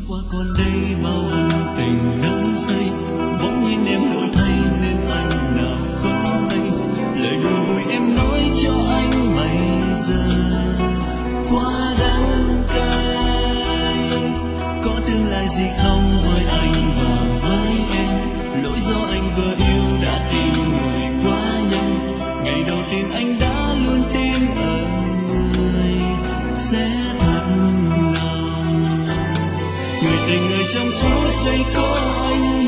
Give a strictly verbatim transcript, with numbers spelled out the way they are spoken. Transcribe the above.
qua còn đây bao ân tình đắm say, bỗng nhiên em đổi thay nên anh nào có hay, lời đùa vui em nói cho anh bây giờ quá đắng cay. Có tương lai gì không với anh và với em, lỗi do anh vừa yêu đã tìm người quá nhanh, ngày đầu tiên anh đã luôn tin ở người sẽ thật lòng. Người tình người trong phút giây có anh